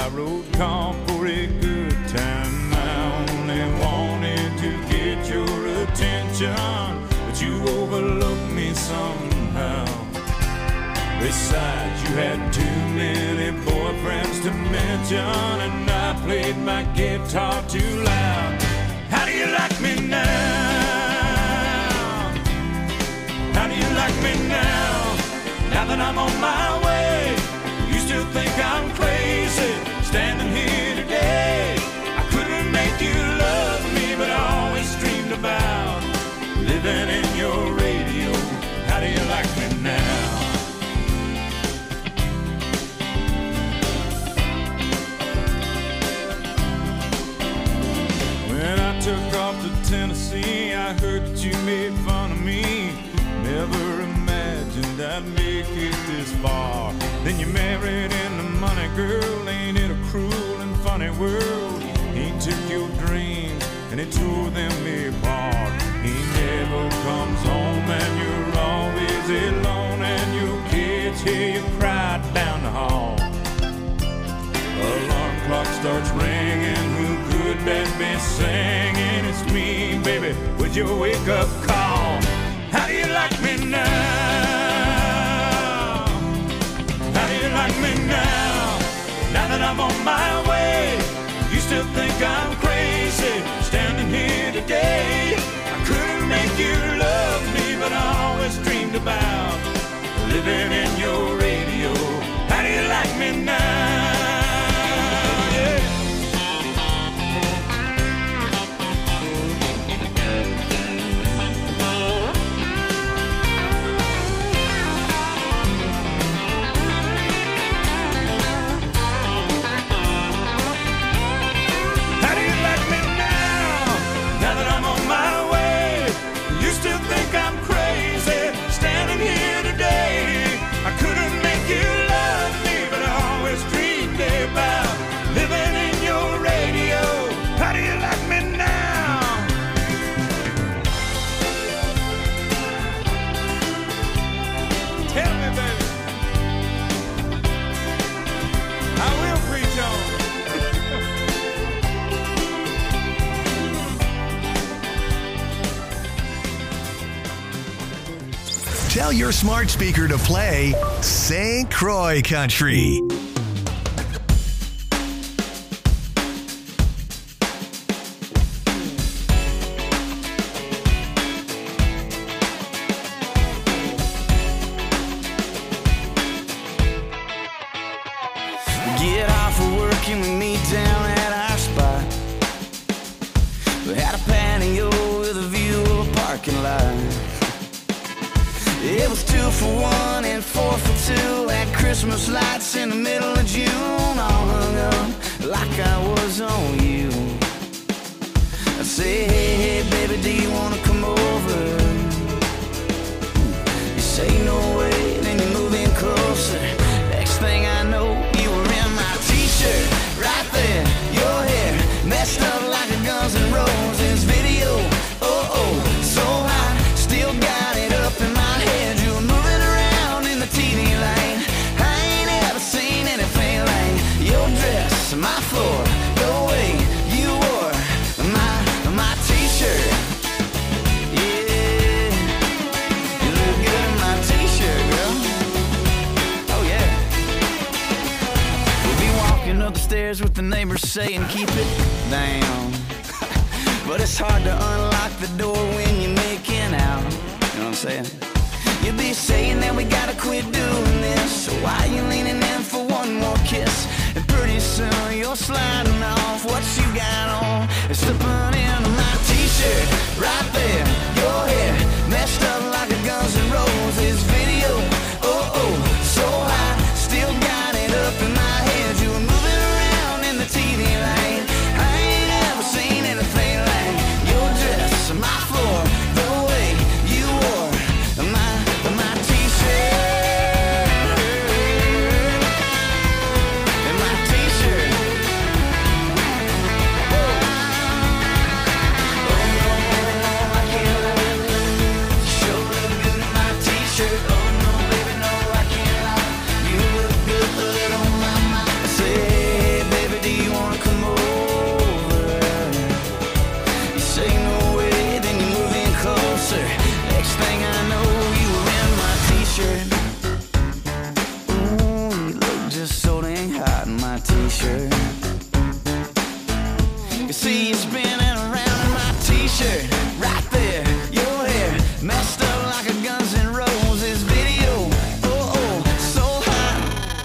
I wrote call for a good time. I only wanted to get your attention, but you overlooked me somehow. Besides, you had too many boyfriends to mention, and I played my guitar too loud. How do you like me now? How do you like me now? Now that I'm on my way, you still think I'm crazy, standing here today. I couldn't make you love me, but I always dreamed about living in your radio. How do you like me now? When I took off to Tennessee, I heard that you made fun of me. Never imagined I'd make it this far. Then you married into money, girl. Ain't it a cruel and funny world? He took your dreams and he tore them apart. He never comes home and you're always alone, and your kids hear you cry down the hall. Alarm clock starts ringing. Who could that be singing? It's me, baby, with your wake-up call. How do you like me now? How do you like me now? Now that I'm on my way, you still think I'm crazy, standing here today. I couldn't make you love me, but I always dreamed about living in your radio. How do you like me now? Tell your smart speaker to play St. Croix Country. Get off of work and we meet down at our spot. We had a patio with a view of a parking lot. It was 2 for $1 and 4 for $2. Had Christmas lights in the middle of June, all hung up like I was on you. I say, hey, baby, do you wanna come over? You say no way, then you move in closer. Next thing I know, you were in my t-shirt, right there. Your hair messed up like a Guns N' Roses video. Oh, oh, so hot, still got it up in my head. You were moving around in the TV lane. I ain't ever seen anything like your dress, my floor, the way you wore my t-shirt. Yeah, you look good in my t-shirt, girl. Oh yeah. We'll be walking up the stairs with the neighbors saying keep it down. But it's hard to unlock the door when you're making out. You know what I'm saying? You'll be saying that we gotta quit doing this. So why you leaning in for one more kiss? And pretty soon you're sliding off what you got on and slipping into my t-shirt. Right there, your hair messed up like a Guns N' Roses video. Oh, oh, so hot, still got it up in my head. You were moving around in the TV lane. I ain't ever seen anything like your dress, my floor, the way you wore my t-shirt. And my t-shirt. Oh, oh, caught in my t-shirt. You see you spinning around in my t-shirt. Right there, your hair messed up like a Guns N' Roses video. Oh, oh, so hot.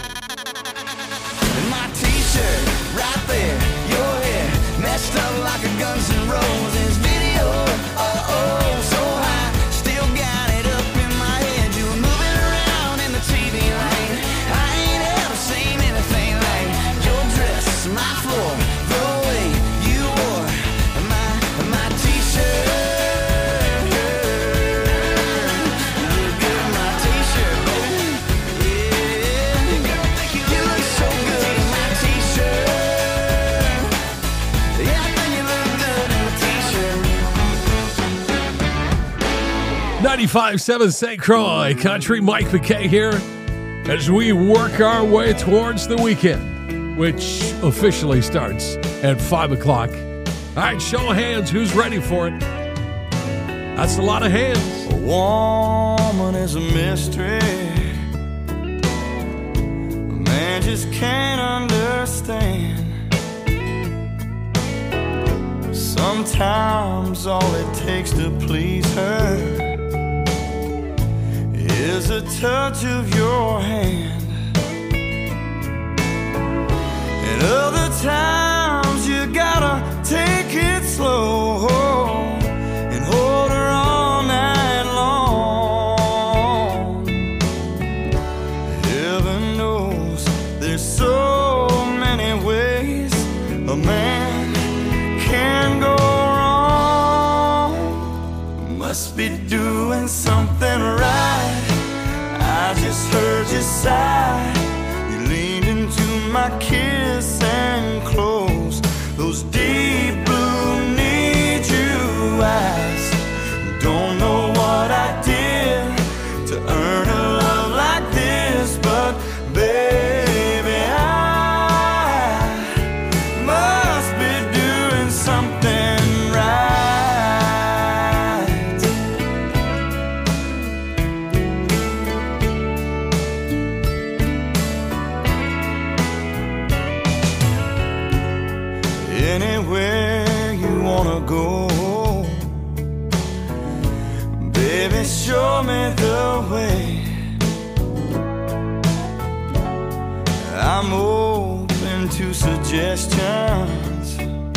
In my t-shirt, right there, your hair messed up like a Guns N' Roses video. Oh, oh, so high. Still got it up in my head. You were moving around in the TV lane. I ain't ever seen anything like your dress, my floor, the way you wore my t-shirt. You look good in my t-shirt, baby. Yeah, you look so good in my t-shirt. Yeah, I think you look good in my t-shirt. 95.7 St. Croix Country. Mike McKay here as we work our way towards the weekend, which officially starts at 5 o'clock. All right, show of hands. Who's ready for it? That's a lot of hands. A woman is a mystery. A man just can't understand. Sometimes all it takes to please her is a touch of your hand. And other times you gotta take it slow and hold her all night long. Heaven knows there's so many ways a man can go wrong. Must be doing something right. I just heard you sigh. You leaned into my kiss and closed those deep blue need you eyes. Don't know what I did to earn a love like this, but baby, I must be doing something right. Anywhere you wanna go, baby, show me the way. I'm open to suggestions,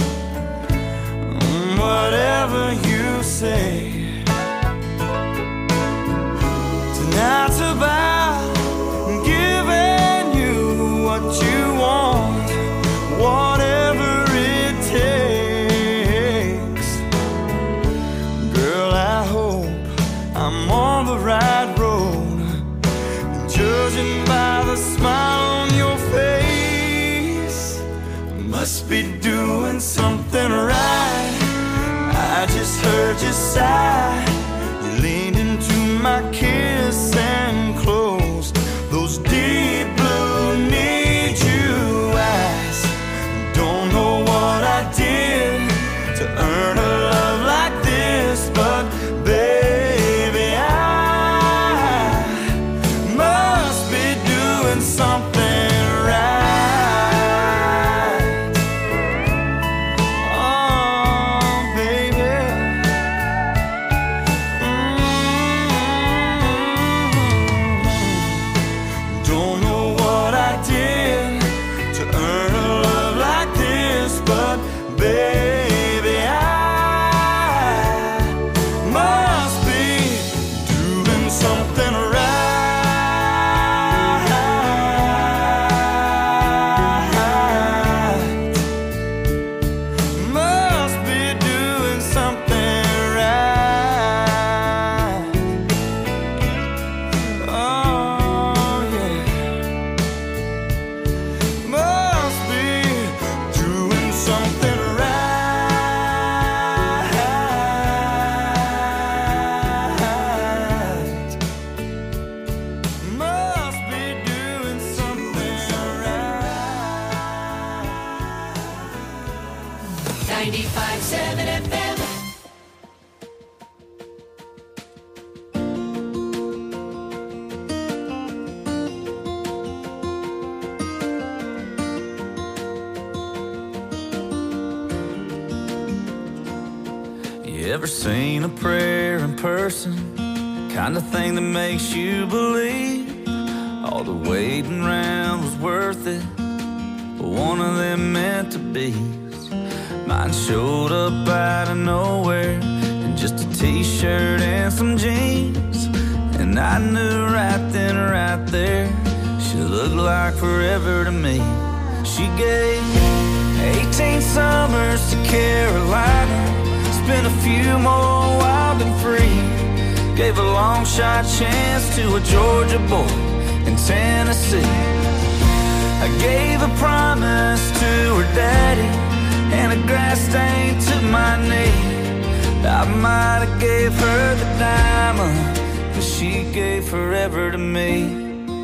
whatever you say. Tonight's about giving you what you want, whatever it takes. Girl, I hope I'm on the right road, and judging by the smile on your face, must be doing something right. I just heard you sigh. You leaned into my kiss and closed those deep blue need you eyes. Don't know what I did to earn a love like this, but baby, I must be doing something right. Oh, baby. Don't know what I did to earn a love like this, but baby, I must be doing something right. Must be doing something right. Oh, yeah. Must be doing something right. Must be doing something right. 95.7 FM. You ever seen a prayer in person? Kind of thing that makes you believe all the waiting around was worth it, but one of them meant to be. Mine showed up out of nowhere in just a t-shirt and some jeans, and I knew right then, right there, she looked like forever to me. She gave 18 summers to Carolina, spent a few more wild and free. Gave a long shot chance to a Georgia boy in Tennessee. I gave a promise to her daddy and a grass stain to my knee. I might have gave her the diamond, but she gave forever to me.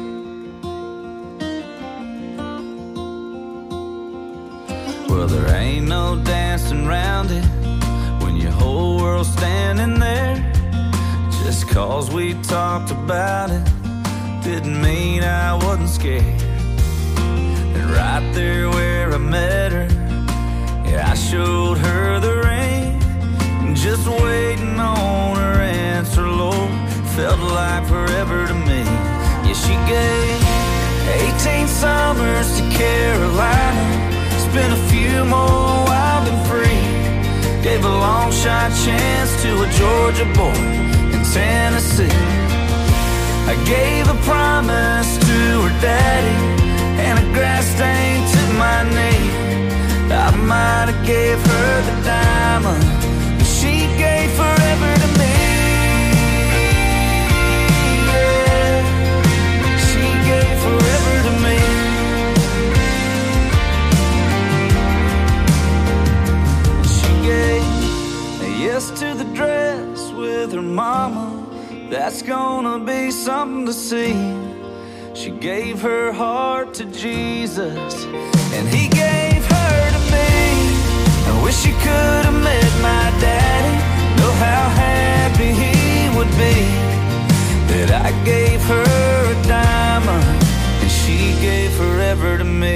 Well, there ain't no dancing around it when your whole world's standing there. Just 'cause we talked about it didn't mean I wasn't scared. And right there where I met her, yeah, I showed her the ring. Just waiting on her answer, Lord, felt like forever to me. Yeah, she gave 18 summers to Carolina, spent a few more wild and free. Gave a long shot chance to a Georgia boy in Tennessee. I gave a promise to her daddy and a grass stain to my knee. I might have gave her the diamond, but she gave forever to me. Yeah, she gave forever to me. She gave a yes to the dress with her mama. That's gonna be something to see. She gave her heart to Jesus, and he gave her to me. I wish she could have met my daddy. Know how happy he would be that I gave her a diamond and she gave forever to me.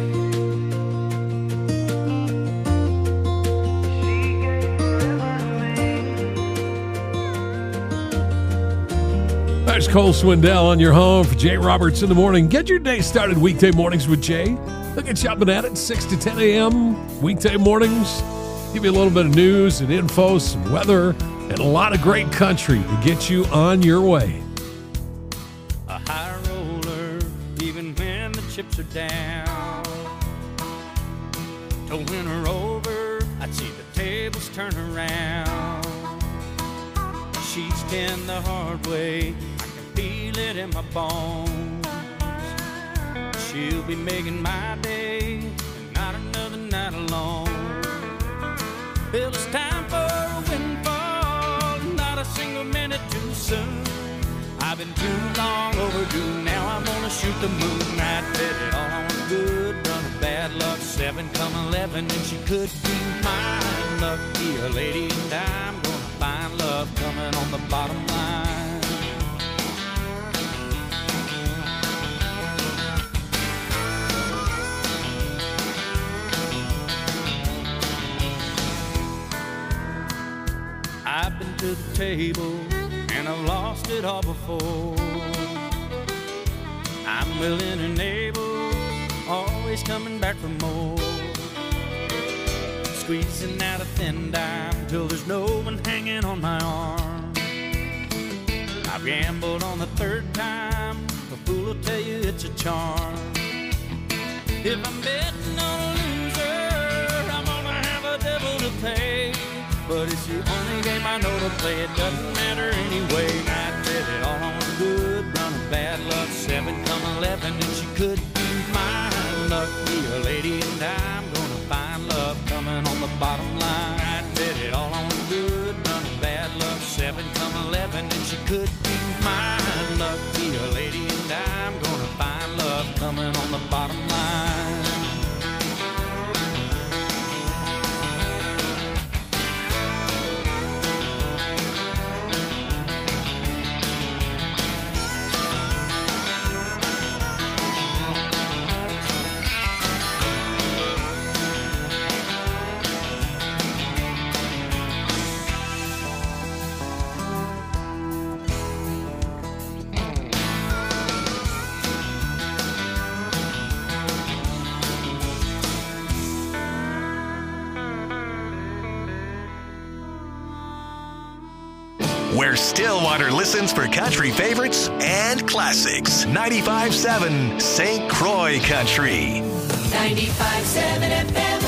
There's Cole Swindell on your home for Jay Roberts in the morning. Get your day started weekday mornings with Jay. Look at Jumping At It, 6 to 10 a.m. weekday mornings. Give you a little bit of news and info, some weather, and a lot of great country to get you on your way. A high roller, even when the chips are down. To win her over, I'd see the tables turn around. She's been the hard way, I can feel it in my bones. She'll be making my day, and not another night alone. Well, it's time for a windfall, not a single minute too soon. I've been too long overdue, now I'm gonna shoot the moon. I bet it all on a good run of bad luck, 7 come 11, and she could be mine. Lucky a lady, and I'm gonna find love coming on the bottom line. I've been to the table and I've lost it all before. I'm willing and able, always coming back for more. Squeezing out a thin dime till there's no one hanging on my arm. I've gambled on the 3rd time, a fool will tell you it's a charm. If I'm betting on a loser, I'm gonna have a devil to pay. But it's the only game I know to play, it doesn't matter anyway. I bet it all on a good run of bad luck, 7 come 11, and she could be mine. Lucky a lady, and I'm gonna find love coming on the bottom line. I bet it all on a good run of bad luck, 7 come 11, and she could be mine. Lucky a lady, and I'm gonna find love coming on the bottom line. where Stillwater listens for country favorites and classics. 95.7 St. Croix Country. 95.7 FM.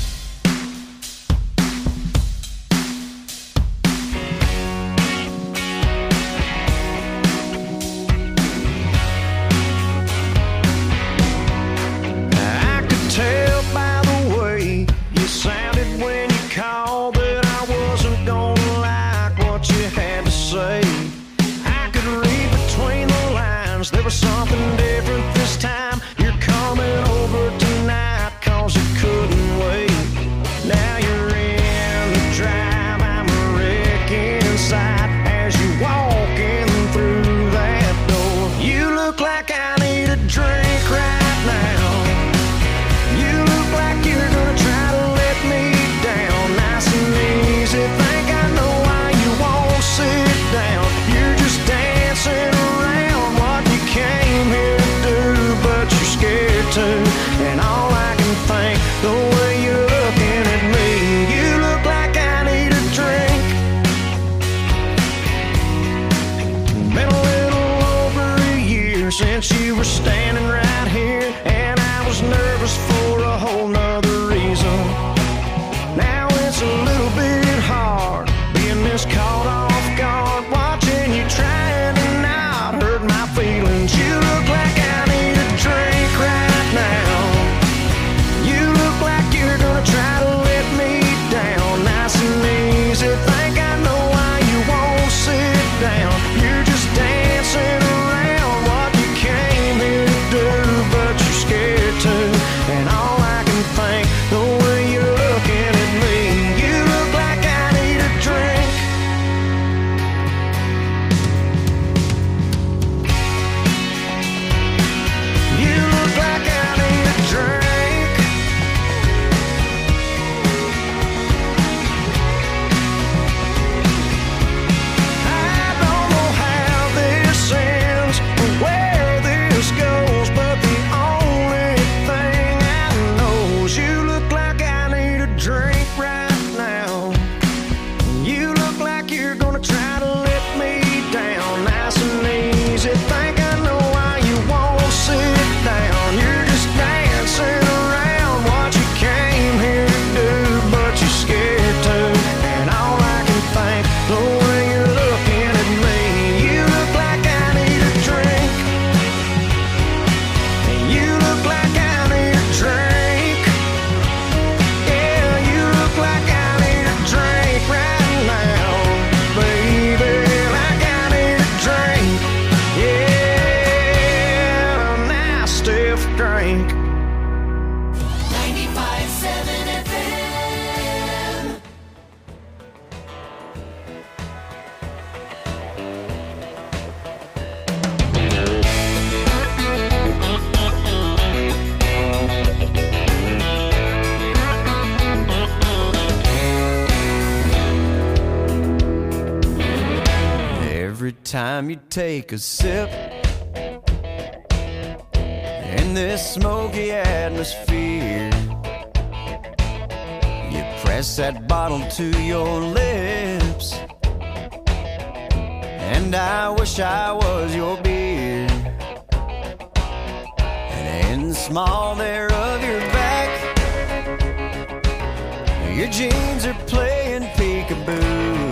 I could tell by the way you sounded when you called that I wasn't gonna like what you had to say. I could read between the lines, there was something different this time. You're coming over tonight cause you couldn't wait. Now you're in the drive, I'm a wreck inside as you walking through that door. You look like I need a drink right now. You look like you're gonna try to let me down. Nice and easy, think I know why you won't sit down. You're just dancing around what you came here to do, but you're scared to. And all I can think, the way you're looking at me, you look like I need a drink. Been a little over a year since you were standing right here, and I was nervous for a whole nother reason. Now it's a little bit hard being this caught off guard, watching you trying to not hurt my feelings. You look like I need a drink right now. You look like you're gonna try to let me down. Nice and easy, think I know why you won't sit down. You're just dancing around what you came here to do, but you're scared to. And all I can think, the way you're looking at me, you look like I need a drink. You look like I need a drink. I don't know how this ends or where this goes, but the only thing I know is you look like I need a drink right now. You look like you're gonna try to let me down. Nice and easy, think I know why you won't sit down. You're just dancing around what you came here to do, but you're scared to. And all I can think, the way you're looking at me, you look like I need a drink. And you look like I need a drink. Yeah, you look like I need a drink right now, baby. Like I need a drink. Yeah, a nice stiff drink. 95.7 FM. Every time you take a sip in this smoky atmosphere, you press that bottle to your lips, and I wish I was your beer. And in the small there of your back, your jeans are playing peekaboo.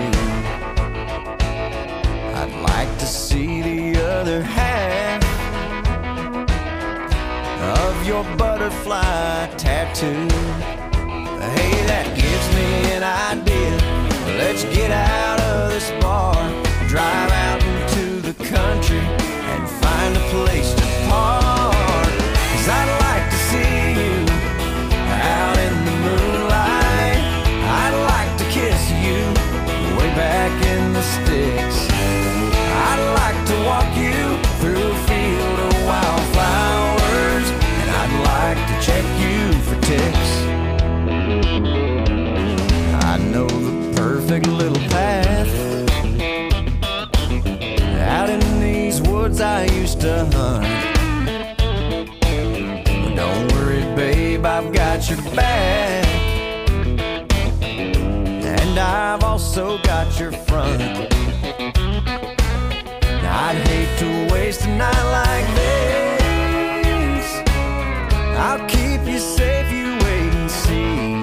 I'd like to see the other half of your butterfly tattoo. Hey, that gives me an idea. Let's get out of this bar, drive out into the country, and find a place to park. 'Cause I'd like to see you out in the moonlight. I'd like to kiss you way back in the sticks. I'd like to walk you through a field of wildflowers, and I'd like to check you for ticks. I know the perfect little path out in these woods I used to hunt. But don't worry, babe, I've got your back, and I've also got your front. I'd hate to waste a night like this. I'll keep you safe, you wait and see.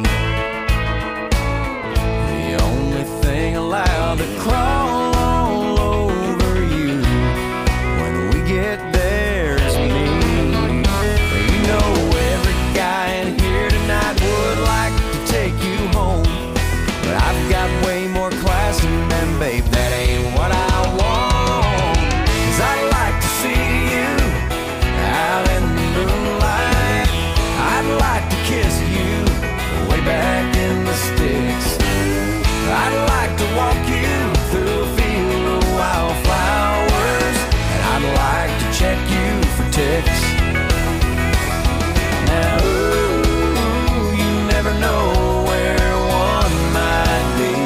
The only thing allowed to crawl all over you when we get there is me. You know every guy in here tonight would like to take you home, but I've got way more class than them, babe, that ain't what I want. 'Cause I'd like to see you out in the moonlight. I'd like to kiss you way back in the sticks. I'd like to walk you through a field of wildflowers, and I'd like to check you for ticks. Now, ooh, you never know where one might be.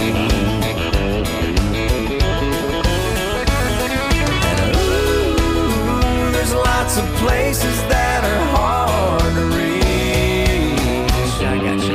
And ooh, there's lots of places that are hard to reach. I got you.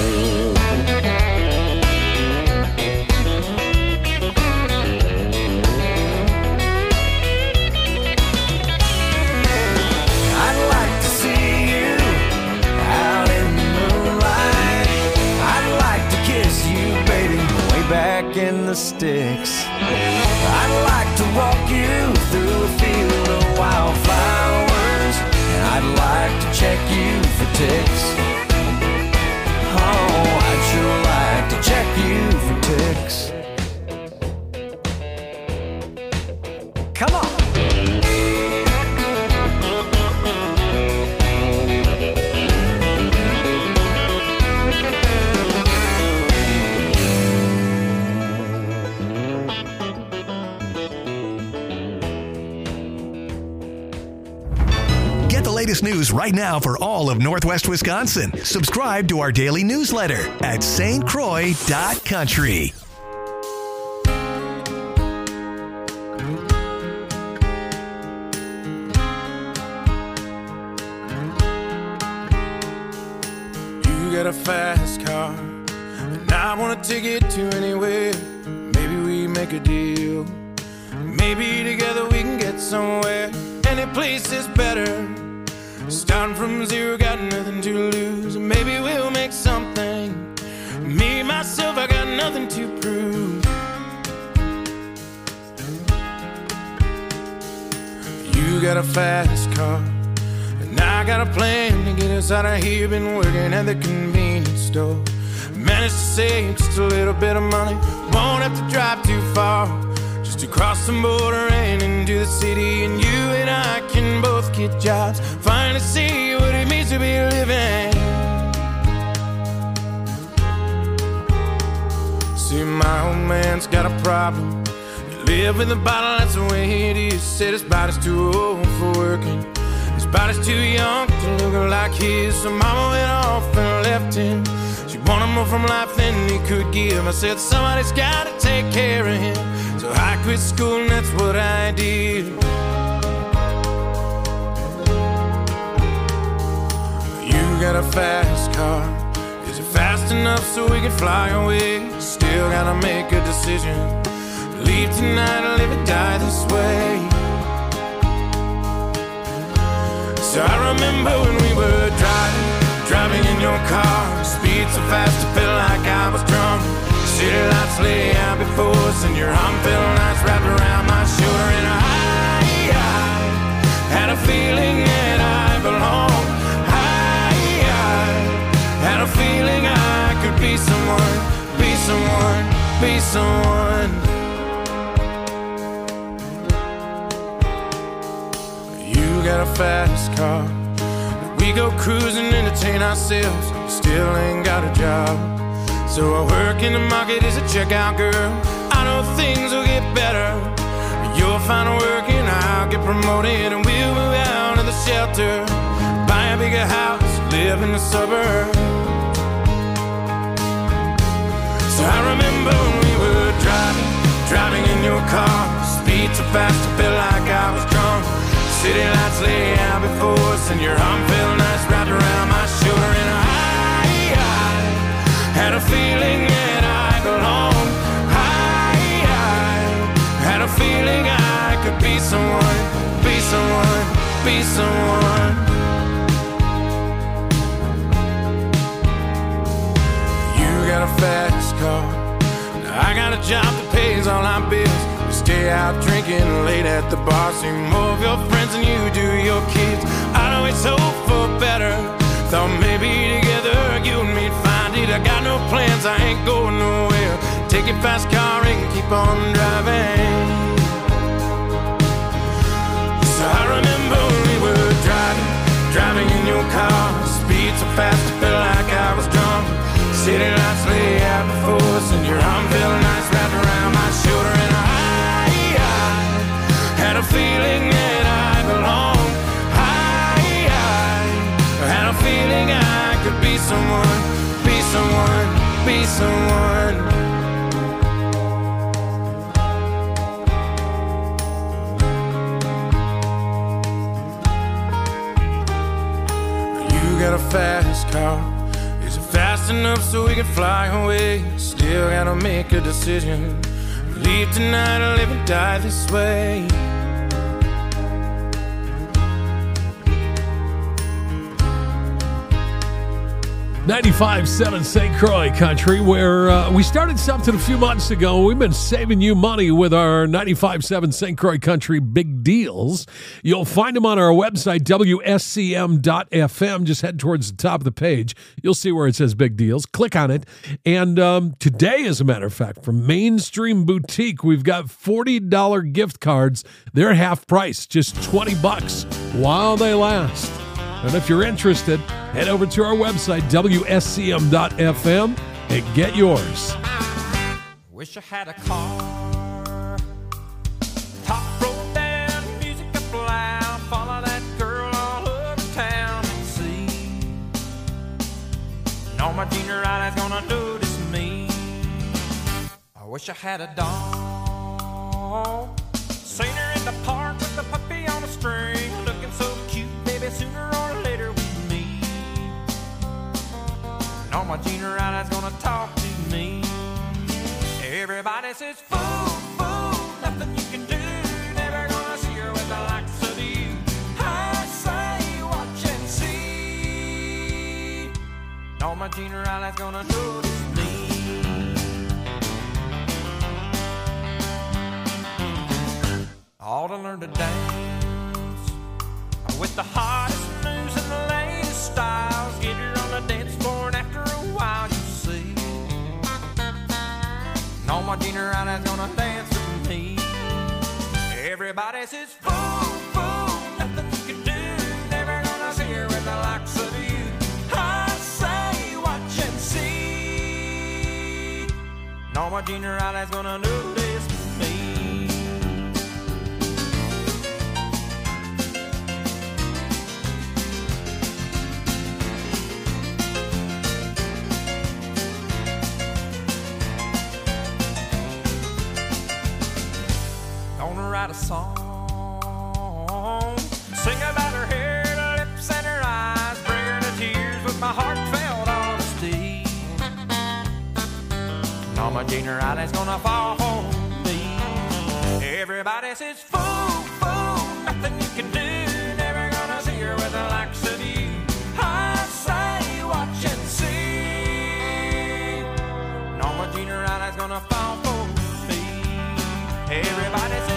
I'd like to see you out in the moonlight. I'd like to kiss you, baby, way back in the sticks. I'd like to walk you through a field of wildflowers, and I'd like to check you for ticks. Oh, I'd sure like to check you for ticks. Come on. Get the latest news right now for all of Northwest Wisconsin. Subscribe to our daily newsletter at stcroix.country. You got a fast car, and I wanna take it to anywhere. Maybe we make a deal. Maybe together we can get somewhere. Any place is better. Starting from zero, got nothing to lose. Maybe we'll make something. Me, myself, I got nothing to prove. You got a fast car, and I got a plan to get us out of here. Been working at the convenience store. Managed to save just a little bit of money. Won't have to drive too far, just to cross the border and into the city. And you and I can both get jobs, finally see what it means to be living. See, my old man's got a problem. He live with a bottle, that's the way it is. Said his body's too old for working, his body's too young to look like his. So mama went off and left him. She wanted more from life than he could give. I said somebody's gotta take care of him. So I quit school and that's what I did. You got a fast car. Is it fast enough so we can fly away? Still gotta make a decision. Leave tonight or live or die this way. So I remember when we were driving in your car. Speed so fast I felt like I was drunk. City lights lay out before us, and your arm felt nice wrapped around my shoulder. And I had a feeling that I belonged. I had a feeling I could be someone, be someone, be someone. You got a fast car. We go cruising, entertain ourselves. Still ain't got a job. So I work in the market as a checkout girl. I know things will get better. You'll find work and I'll get promoted, and we'll move out of the shelter, buy a bigger house, live in the suburbs. So I remember when we were driving in your car. Speed so fast I felt like I was drunk. City lights lay out before us, and your arm felt nice wrapped around my shoulder. And I had a feeling that I belonged. I had a feeling I fast car. Now I got a job that pays all our bills. We stay out drinking late at the bar. See more of your friends than you do your kids. I'd always hope for better. Thought maybe together you and me'd find it. I got no plans, I ain't going nowhere. Take your fast car and keep on driving. So I remember when we were driving in your car. Speed so fast I felt like I was drunk. City lights lay out before us, and your arm felt nice wrapped around my shoulder. And I had a feeling that I belonged. I had a feeling I could be someone, be someone, be someone. You got a fast car. Is it fast enough so we can fly away? Still gotta make a decision. Leave tonight or live and die this way. 95.7 St. Croix Country, where we started something a few months ago. We've been saving you money with our 95.7 St. Croix Country big deals. You'll find them on our website, WSCM.FM. Just head towards the top of the page. You'll see where it says big deals. Click on it. And today, as a matter of fact, from Mainstream Boutique, we've got $40 gift cards. They're half price, just $20 while they last. And if you're interested, head over to our website, WSCM.FM, and get yours. Wish I had a car. Top road down, music up loud. Follow that girl all over town and see. Know my junior eye is gonna notice me. I wish I had a dog. Seen her in the park with the puppy on a string. Looking so cute, baby, sooner or later we meet. Know my junior rider's gonna talk to me. Everybody says, fool, fool, nothing you can do. Never gonna see her with the likes of you. I say, watch and see. Know my junior rider's gonna notice me. Ought to learn to dance with the hottest news and the latest styles. Get her on the dance floor, and after a while you see. No, my junior rider's gonna dance with me. Everybody says, fool, fool, nothing you can do. Never gonna see her with the likes of you. I say, watch and see. No, my junior rider's gonna notice me. Write a song, sing about her hair, her lips, and her eyes, bring her to tears with my heartfelt honesty. Now my junior rider's gonna fall for me. Everybody says, fool, fool, nothing you can do. Never gonna see her with the likes of you. I say, watch and see. Now my junior rider's gonna fall for me. Everybody says,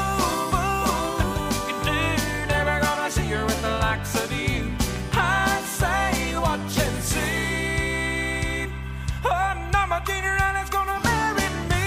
see her with the likes of you. I say, watch and see. Oh, now my junior rider's gonna marry me.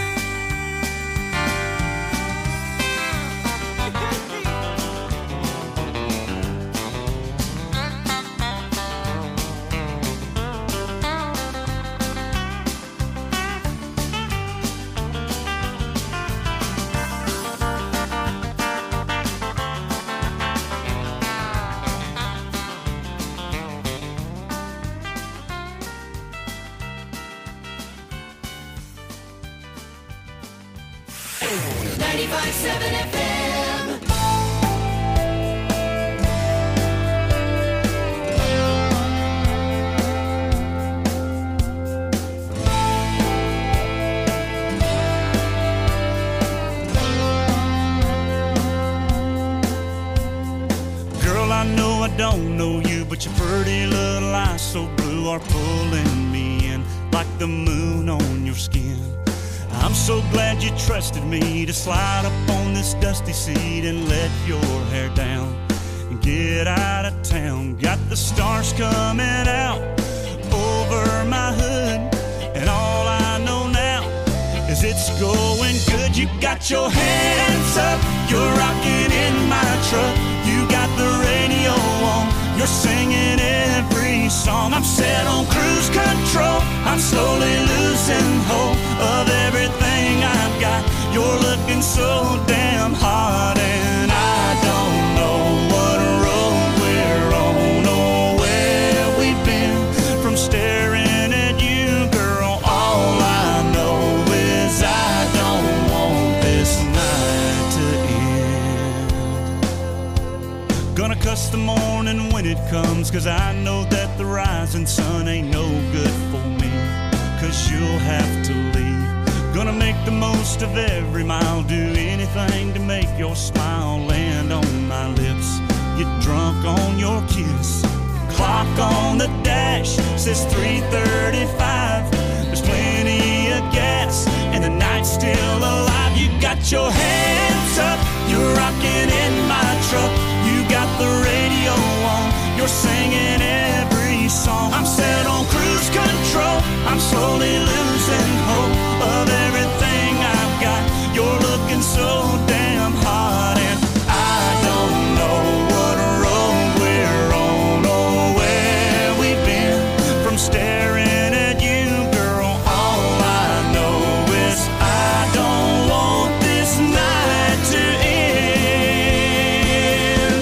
Girl, I know I don't know you, but your pretty little eyes so blue are pulling me in. like the moon on your skin. I'm so glad you trusted me to slide up on this dusty seat and let your hair down and get out of town. Got the stars coming out over my hood, and all I know now is it's going good. You got your hands up, you're rocking in my truck. You got the radio on, you're singing every song. I'm set on cruise control, I'm slowly losing hope of everything I've got. You're looking so damn hot, and I don't know what road we're on or where we've been from staring at you, girl. All I know is I don't want this night to end. Gonna cuss the morning when it comes, 'cause I know that the rising sun ain't no good for me, 'cause you'll have to leave. Gonna make the most of every mile, do anything to make your smile land on my lips. Get drunk on your kiss. Clock on the dash says 3:35. There's plenty of gas and the night's still alive. You got your hands up, you're rocking in my truck. You got the radio on, you're singing every song. I'm set on cruise control, I'm slowly losing hope of everything I've got. You're looking so damn hot, and I don't know what road we're on or where we've been from staring at you, girl. All I know is I don't want this night to end.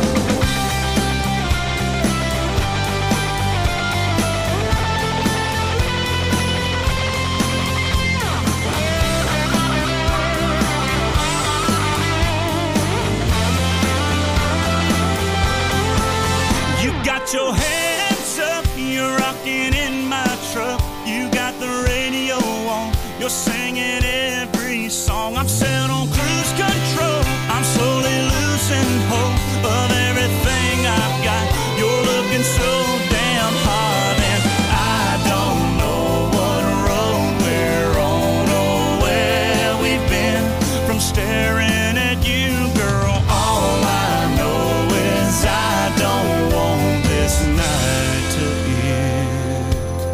You got your hands up, you're rocking in my truck. You got the radio on, you're singing every song. I'm set on cruise control, I'm slowly losing hope of everything I've got. You're looking so damn hot, and I don't know what road we're on or where we've been from staring at you, girl. All I know is I don't want this night to end.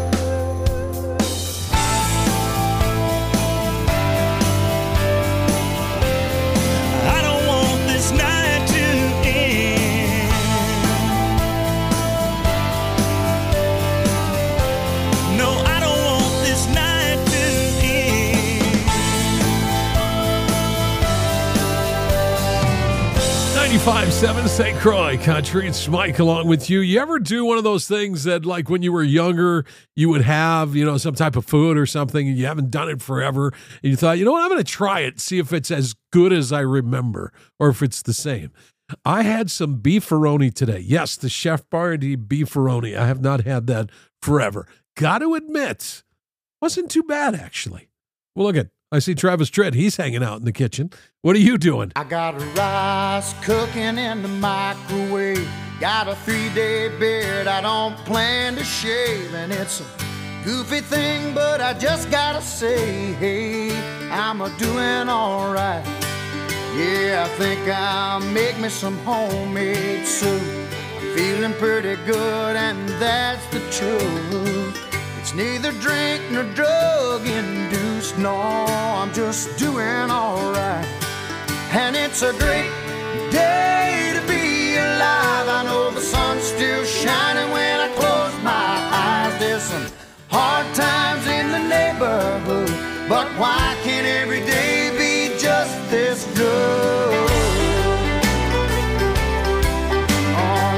I don't want this night to end. No, I don't want this night to end. 95.7 St. Croix Country. It's Mike along with you. You ever do one of those things that, like, when you were younger, you would have, some type of food or something, and you haven't done it forever, and you thought, you know what, I'm going to try it, see if it's as good as I remember, or if it's the same. I had some beefaroni today. Yes, the Chef Boyardee beefaroni. I have not had that forever. Got to admit, wasn't too bad, actually. Well, look at, I see Travis Tritt. He's hanging out in the kitchen. What are you doing? I got rice cooking in the microwave. Got a 3-day beard I don't plan to shave. And it's a goofy thing, but I just gotta say, hey, I'm a-doing all right. Yeah, I think I'll make me some homemade soup. I'm feeling pretty good, and that's the truth. It's neither drink nor drug induced, no, I'm just doing all right. And it's a great day to be alive. I know the sun's still shining when I close my eyes. There's some hard times in the neighborhood, but why can't every day be just this good? Oh,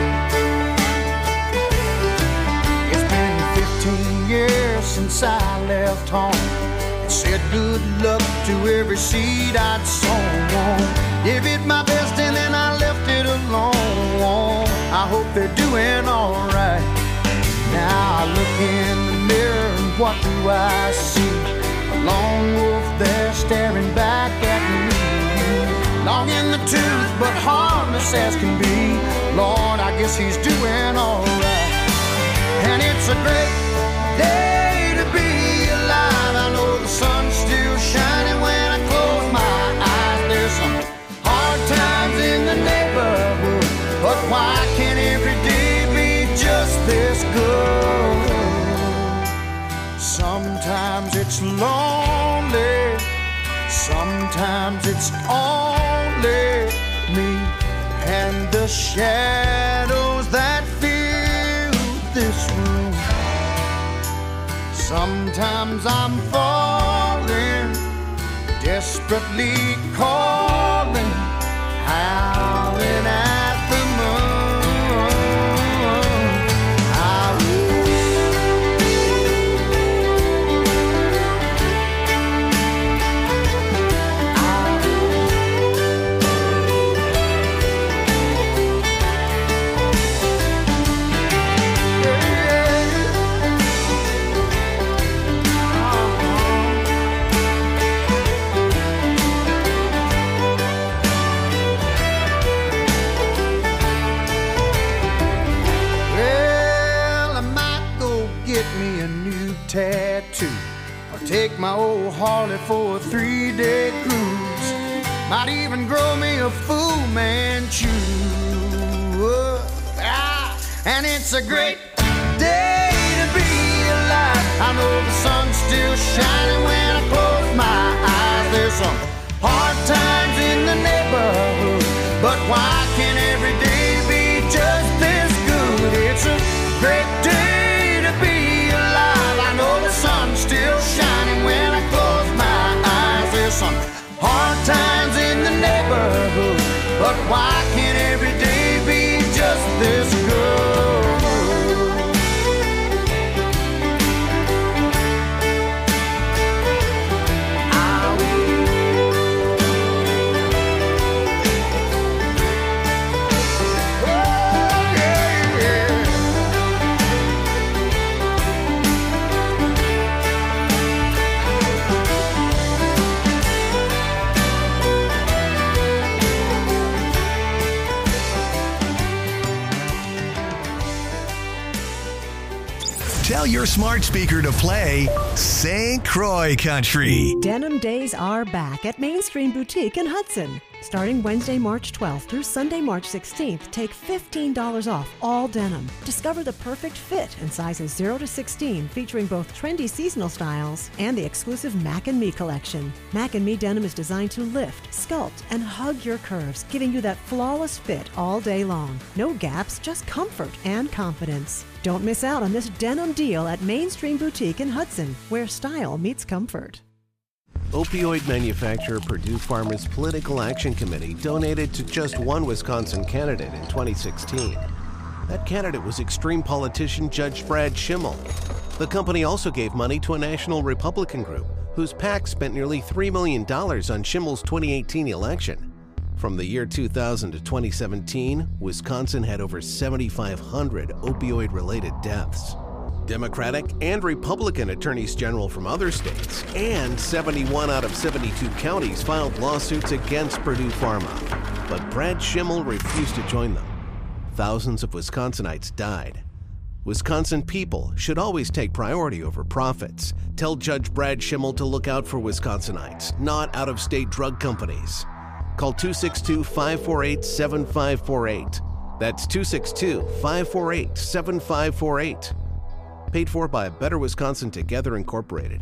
yeah. It's been 15 years since I left home. Said good luck to every seed I'd sown. Gave it my best and then I left it alone. I hope they're doing all right. Now I look in the mirror and what do I see? A lone wolf there staring back at me. Long in the tooth but harmless as can be. Lord, I guess he's doing all right. And it's a great day to it's lonely. Sometimes it's only me and the shadows that fill this room. Sometimes I'm falling, desperately calling, howling at the moon. Tattoo, or take my old Harley for a 3-day cruise. Might even grow me a Fu Manchu. And it's a great day to be alive. I know the sun's still shining when I close my eyes. There's some hard times in the neighborhood, but why can't every day be just this good? It's a great day to be alive. I know the sun's still shining when I close my eyes. There's some hard times in the neighborhood, but why can't every day be just this good? Tell your smart speaker to play St. Croix Country. Denim Days are back at Mainstream Boutique in Hudson. Starting Wednesday, March 12th through Sunday, March 16th, take $15 off all denim. Discover the perfect fit in sizes 0 to 16, featuring both trendy seasonal styles and the exclusive Mac and Me collection. Mac and Me denim is designed to lift, sculpt, and hug your curves, giving you that flawless fit all day long. No gaps, just comfort and confidence. Don't miss out on this denim deal at Mainstream Boutique in Hudson, where style meets comfort. Opioid manufacturer Purdue Pharma's Political Action Committee donated to just one Wisconsin candidate in 2016. That candidate was extreme politician Judge Brad Schimmel. The company also gave money to a national Republican group whose PAC spent nearly $3 million on Schimmel's 2018 election. From the year 2000 to 2017, Wisconsin had over 7,500 opioid-related deaths. Democratic and Republican attorneys general from other states and 71 out of 72 counties filed lawsuits against Purdue Pharma. But Brad Schimmel refused to join them. Thousands of Wisconsinites died. Wisconsin people should always take priority over profits. Tell Judge Brad Schimmel to look out for Wisconsinites, not out-of-state drug companies. Call 262-548-7548. That's 262-548-7548. Paid for by Better Wisconsin Together Incorporated.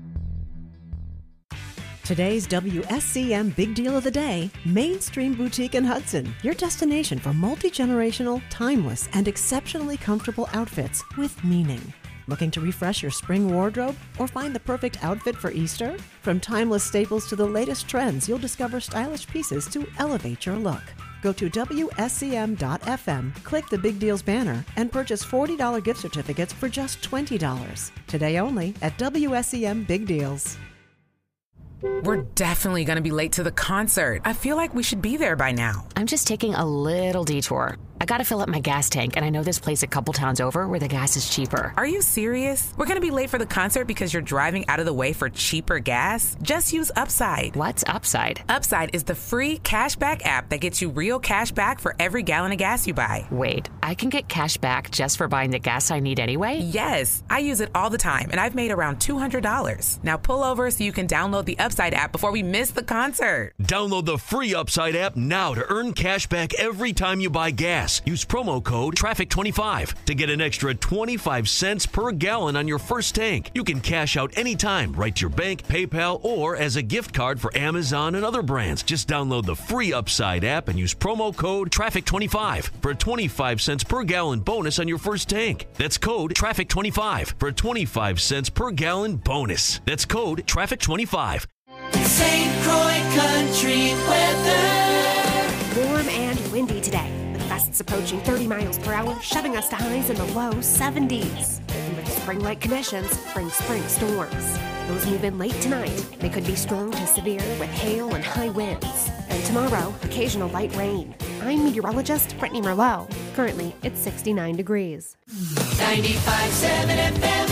Today's WSCM Big Deal of the Day, Mainstream Boutique in Hudson, your destination for multi-generational, timeless, and exceptionally comfortable outfits with meaning. Looking to refresh your spring wardrobe or find the perfect outfit for Easter? From timeless staples to the latest trends, you'll discover stylish pieces to elevate your look. Go to WSCM.FM, click the Big Deals banner, and purchase $40 gift certificates for just $20. Today only at WSCM Big Deals. We're definitely going to be late to the concert. I feel like we should be there by now. I'm just taking a little detour. I gotta fill up my gas tank, and I know this place a couple towns over where the gas is cheaper. Are you serious? We're gonna be late for the concert because you're driving out of the way for cheaper gas? Just use Upside. What's Upside? Upside is the free cashback app that gets you real cash back for every gallon of gas you buy. Wait, I can get cash back just for buying the gas I need anyway? Yes, I use it all the time, and I've made around $200. Now pull over so you can download the Upside app before we miss the concert. Download the free Upside app now to earn cash back every time you buy gas. gas. Use promo code TRAFFIC25 to get an extra 25 cents per gallon on your first tank. You can cash out anytime, right to your bank, PayPal, or as a gift card for Amazon and other brands. Just download the free Upside app and use promo code TRAFFIC25 for a 25 cents per gallon bonus on your first tank. That's code TRAFFIC25 for a 25 cents per gallon bonus. That's code TRAFFIC25. St. Croix Country weather. Warm and windy today, with gusts approaching 30 miles per hour, shoving us to highs in the low 70s. And with spring-like conditions, bring spring storms. Those move in late tonight. They could be strong to severe with hail and high winds. And tomorrow, occasional light rain. I'm meteorologist Brittany Merlot. Currently, it's 69 degrees. 95.7 FM.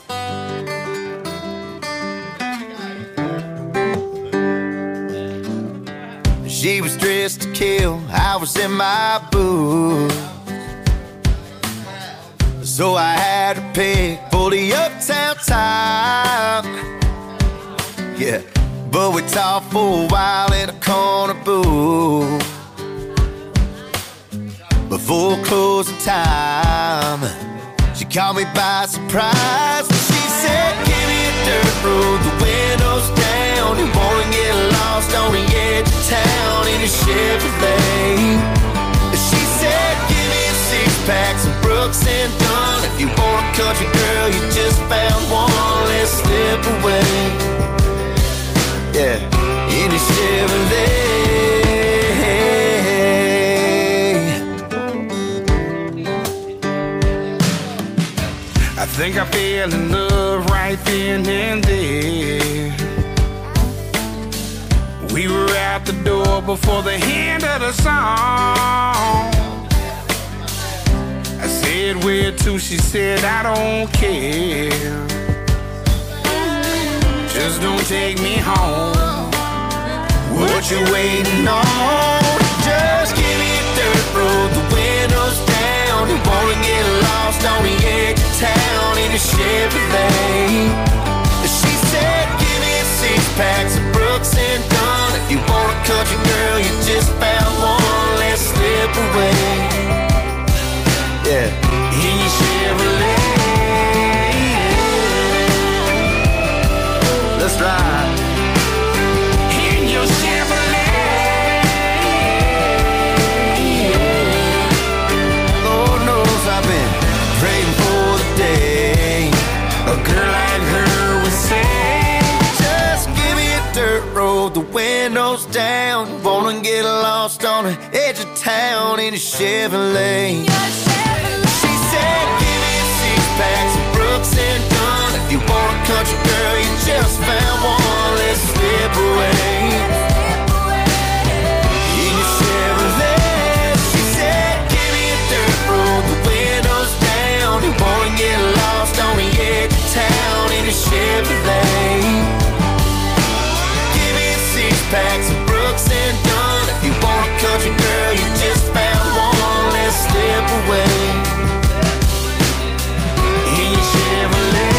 She was dressed to kill, I was in my boots. So I had to pick for the uptown time. Yeah, but we talked for a while in a corner booth before closing time. She caught me by surprise. She said, give me a dirt road, the windows down. You wanna get lost on the edge of town in a Chevrolet. She said, give me a six-pack, some Brooks and Dunn. If you want a country girl, you just found one. Let's slip away. Yeah, in a Chevrolet. I think I fell in love right then and there. We were out the door before the end of the song. I said, where to? She said, I don't care. Just don't take me home. What you waiting on? Just give me a dirt road, the windows down. You wanna get lost on the edge of town in a Chevrolet. She said, give me a six-pack, some Brooks and Dunn. If you want a country girl, you just found one. Let's slip away. Yeah, in your Chevrolet. Let's ride. In your Chevrolet. Lord knows I've been praying for the day a girl like her would say, just give me a dirt road, the windows down. Wanna get lost on the edge of town in a Chevrolet. She said, give me a six-pack, some Brooks and Dunn. If you want a country girl, you just found one. Let's slip away. In your Chevrolet. She said, give me a dirt road, the windows down. You wanna get lost on the edge of town in a Chevrolet. Give me a six-pack, some Brooks and Dunn. If you want a country girl, you just found one. Let's slip away. In your Chevrolet.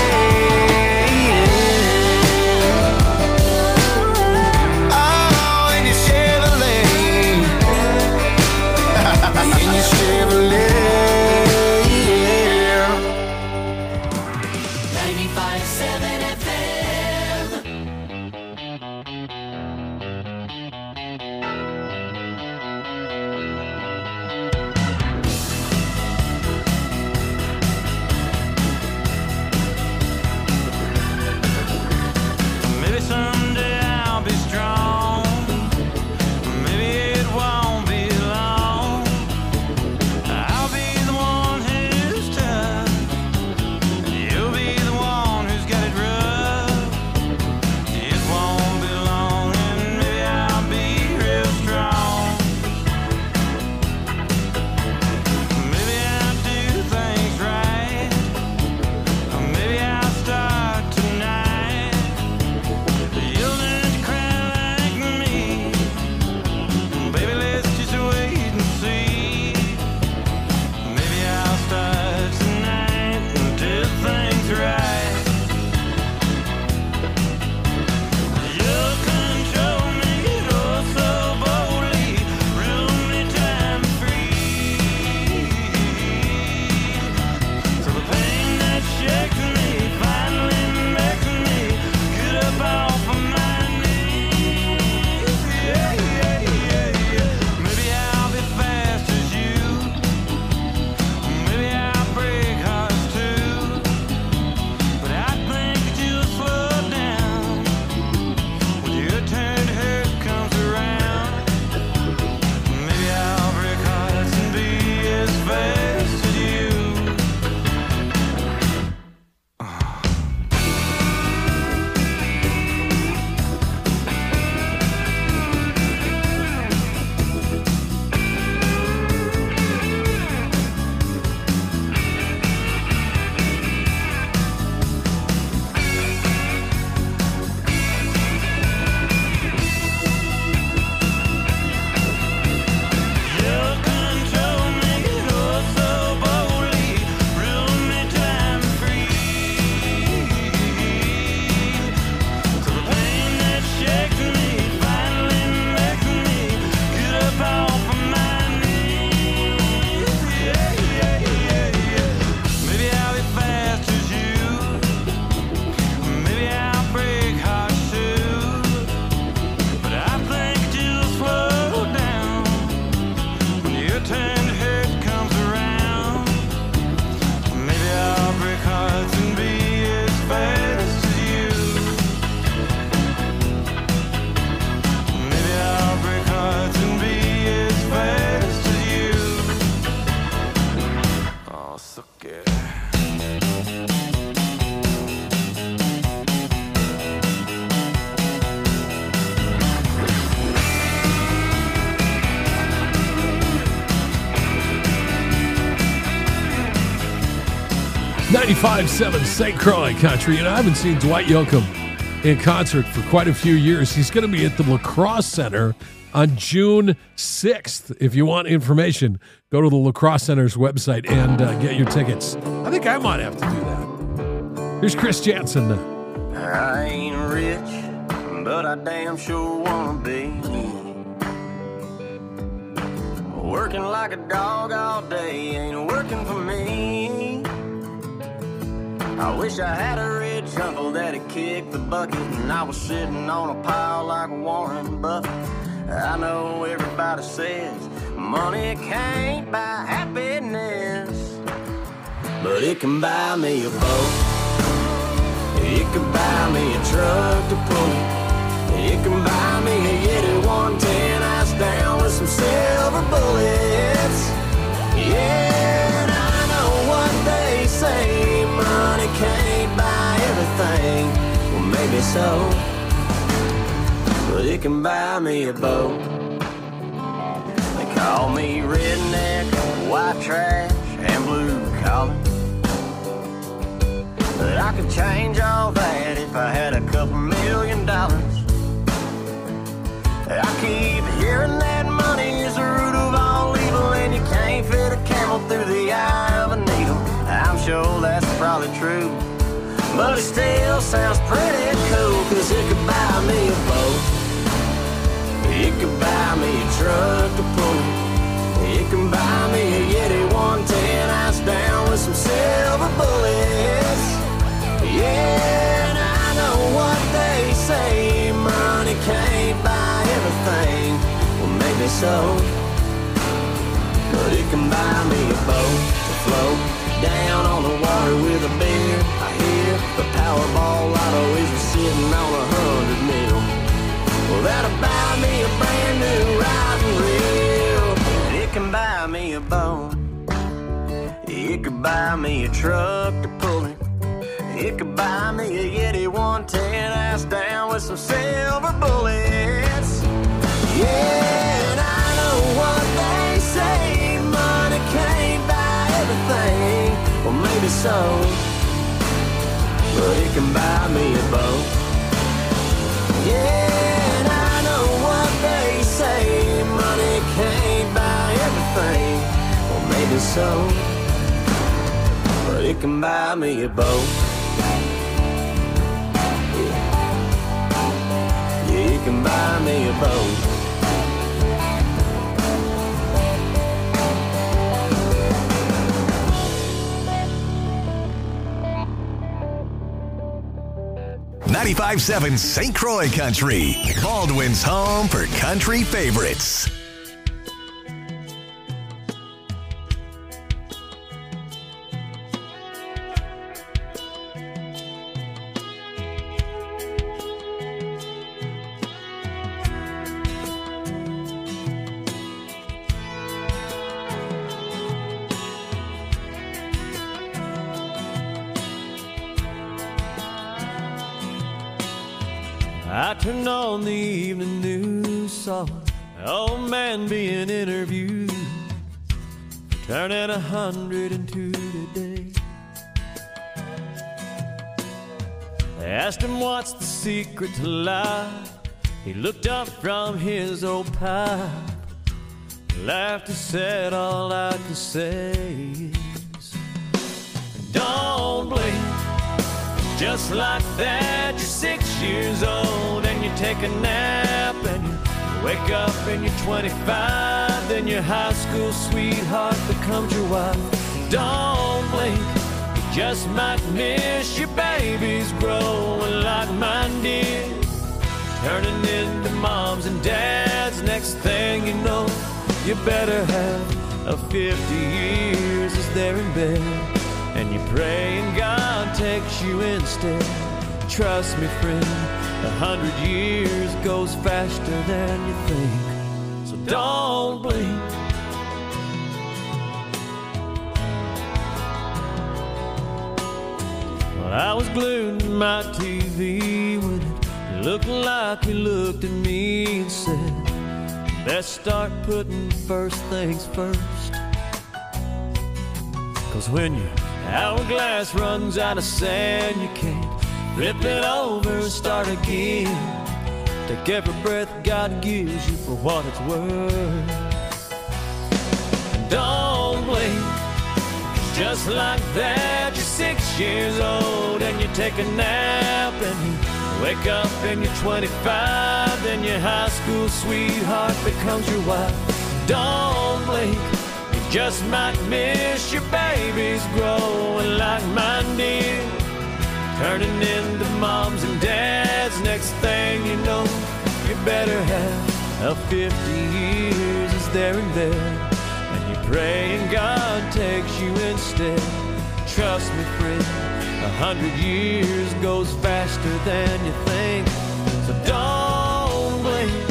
Oh, in your Chevrolet. In your Chevrolet. 95.7 FM. Maybe someday I'll be strong. Maybe it won't be long. I'll be the one who's tough. You'll be the one who's got it rough. 95.7 St. Croix Country. I haven't seen Dwight Yoakam in concert for quite a few years. He's going to be at the La Crosse Center on June 6th. If you want information, go to the La Crosse Center's website and get your tickets. I think I might have to do that. Here's Chris Jansen now. I ain't rich, but I damn sure wanna be. Working like a dog all day ain't working for me. I wish I had a rich uncle that'd kick the bucket and I was sitting on a pile like Warren Buffett. I know everybody says money can't buy happiness, but it can buy me a boat. It can buy me a truck to pull it. It can buy me a Yeti 110 ice down with some silver bullets. Yeah, and I know what they say, money can't buy everything. Well, maybe so, but it can buy me a boat. They call me redneck, white trash, and blue collar, but I could change all that if I had a couple $1 million. I keep hearing that money is the root of all evil, and you can't fit a camel through the eye of a needle. I'm sure that's probably true, but it still sounds pretty cool, cause it could buy me a boat. It could buy me a truck to pull it. It can buy me a Yeti 110 ice down with some silver bullets. Yeah, and I know what they say, money can't buy everything. Well, maybe so, but it can buy me a boat to float down on the water with a beer. I hear the Powerball lotto is sitting on 100 mil. Well, that'll buy me a brand new riding reel. And it can buy me a boat. It could buy me a truck to pull it. It could buy me a Yeti 110 ass down with some silver bullets. Yeah, and I know what they say, money can't buy everything. Well, maybe so, but it can buy me a boat. Yeah, and I know what they say, money can't buy everything. Well, maybe so, but it can buy me a boat. You can buy me a boat. .95.7 St. Croix Country, Baldwin's home for country favorites. I turned on the evening news, saw an old man being interviewed, turning 102 today. They asked him what's the secret to life. He looked up from his old pipe, laughed and said, all I can say is, don't blink. Just like that, you're 6 years old and you take a nap and you wake up and you're 25. Then your high school sweetheart becomes your wife. Don't blink, you just might miss your babies growing like mine did, turning into moms and dads. Next thing you know, you better have a 50 years as they're in bed, and you pray and God takes you instead. Trust me, friend, 100 years goes faster than you think, so don't blink. Well, I was glued to my TV when it looked like he looked at me and said, best start putting first things first, 'cause when you're Hourglass runs out of sand, you can't flip it over and start again. Take every breath God gives you for what it's worth. And don't blink, just like that, you're 6 years old and you take a nap and you wake up and you're 25, then your high school sweetheart becomes your wife. Don't blink, you just might miss your babies growing like mine did, turning into moms and dads. Next thing you know, you better have 50 years is there and there, and you're praying God takes you instead. Trust me, friend, 100 years goes faster than you think, so don't blink.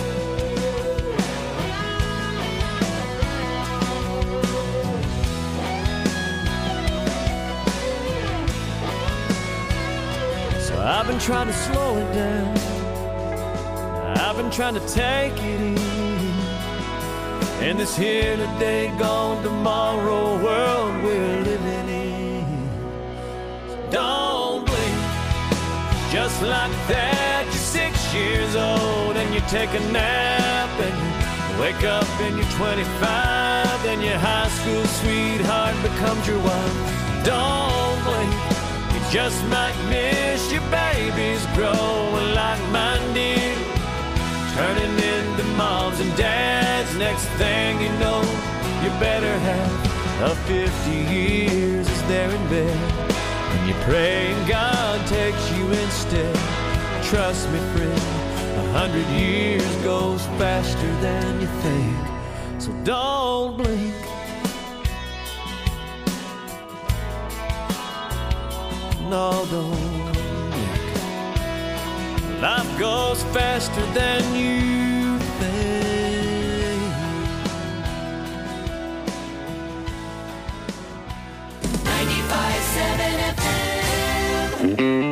So I've been trying to slow it down, I've been trying to take it easy, in this here today, gone tomorrow world we're living in. So don't blink, just like that, you're 6 years old and you take a nap and you wake up and you're 25, then your high school sweetheart becomes your wife. Don't blink, you just might miss your babies growing like mine did, turning into moms and dads. Next thing you know, you better have 50 years is there in bed, and you're praying God takes you instead. Trust me, friend, 100 years goes faster than you think, so don't blink. No, don't blink. Life goes faster than you think. 95.7 FM.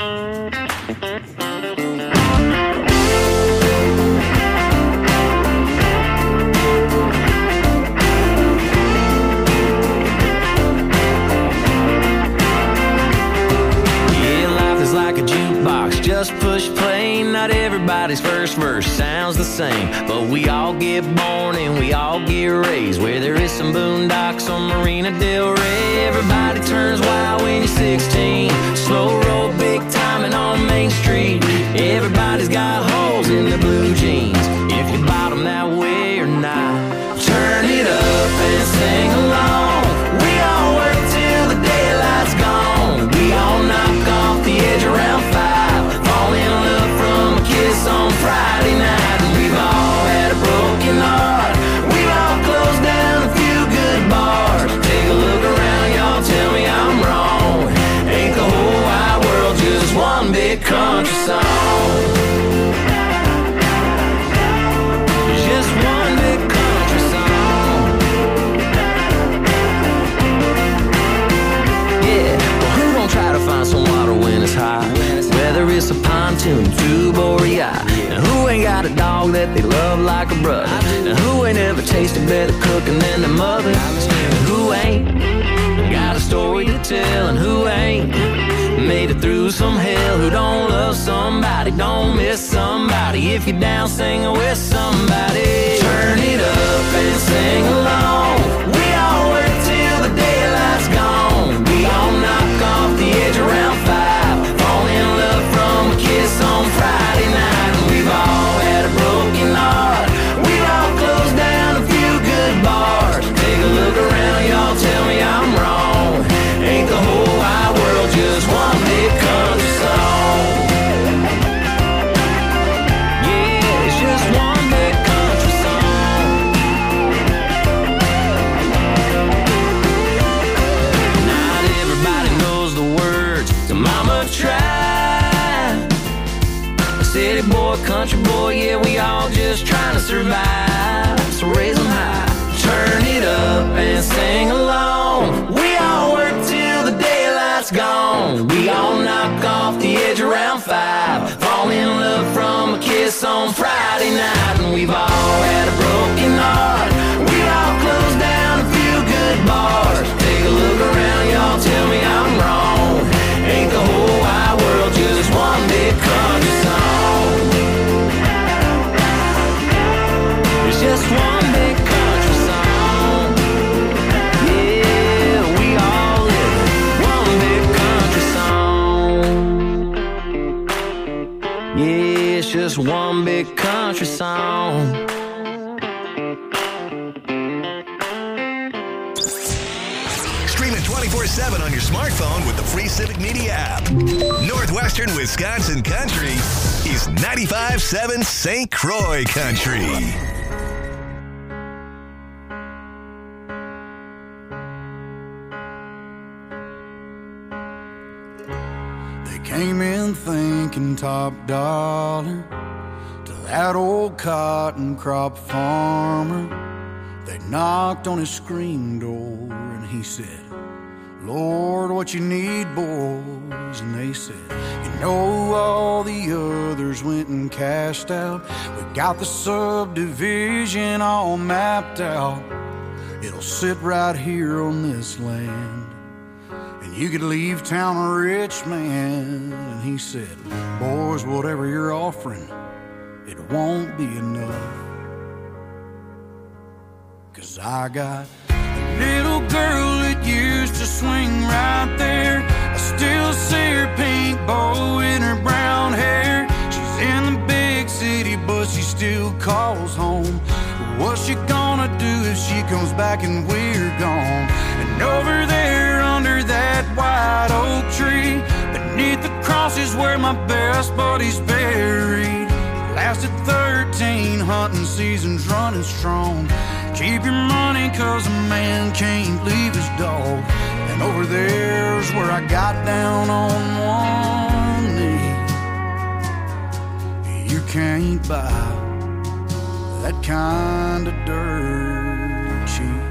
Just push play, not everybody's first verse sounds the same, but we all get born and we all get raised where there is some boondocks on Marina Del Rey. Everybody turns wild when you're 16, slow roll, big timing on Main Street. Everybody's got holes in their blue jeans, if you bottom that way or not. Turn it up and sing along, we all work till the daylight's gone. We all knock off the edge around 5, fall in love from a kiss on Friday night. And we've all had a broken heart, we've all closed down a few good bars. Take a look around, y'all, tell me I'm wrong. Ain't the whole wide world just one big country song? Just one big country song. Yeah, well, who gon' try to find some water when it's high? Whether it's a pontoon, tube, or a yacht. And who ain't got a dog that they love like a brother? And who ain't ever tasted better cooking than their mother? And who ain't got a story to tell? And who ain't made it through some hell? Who don't love somebody, don't miss somebody? If you're down, sing with somebody. Turn it up and sing along, we all work till the daylight's gone. We all knock off the edge around 5, fall in love from a kiss on Friday night. And we've all had a broken heart, we've all closed down a few good bars. Take a look around, y'all, tell me I'm wrong. Ain't the whole wide world just one big country song? Yeah, it's just one big country song. Not everybody knows the words to Mama Tried. City boy, country boy, yeah, we all just trying to survive. So raise them high, turn it up and sing along. We all work till the daylight's gone. We all knock off the edge around 5, fall in love from a kiss on Friday night. And we've all had a broken heart, we all closed down a few good bars. Take a look around, y'all, just one big country song. Stream it 24/7 on your smartphone with the free Civic Media app. Northwestern Wisconsin Country is 95.7 St. Croix Country. They came in thinking top dollar to that old cotton crop farmer. They knocked on his screen door and he said, Lord, what you need, boys? And they said, you know, all the others went and cashed out. We got the subdivision all mapped out. It'll sit right here on this land, and you could leave town a rich man. And he said, boys, whatever you're offering, it won't be enough. 'Cause I got a little girl that used to swing right there. I still see her pink bow in her brown hair. She's in the big city, but she still calls home. What's she gonna do if she comes back and we're gone? And over there under that white oak tree, beneath the cross is where my best buddy's buried. Lasted 13 hunting seasons running strong. Keep your money 'cause a man can't leave his dog. And over there's where I got down on one knee. You can't buy that kind of dirt cheap.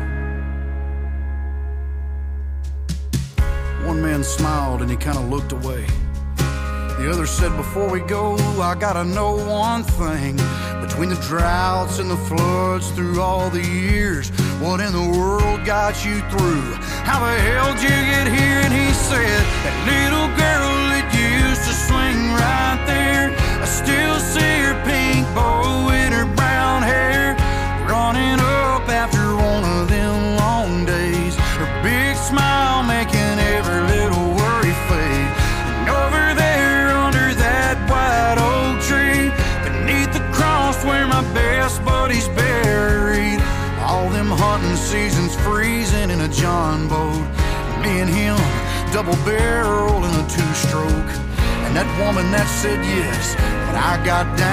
One man smiled and he kind of looked away. The other said, before we go, I gotta know one thing. Between the droughts and the floods through all the years, what in the world got you through? How the hell did you get here? And he said, that little girl that used to swing right there, I still see her pink bow in her brown hair, running up after one of them long days, her big smile making every little worry fade. And over there under that white oak tree, beneath the cross where my best buddy's buried, all them hunting seasons freezing in a John boat, me and him double barrel in a two-stroke, and that woman that said yes, but I got down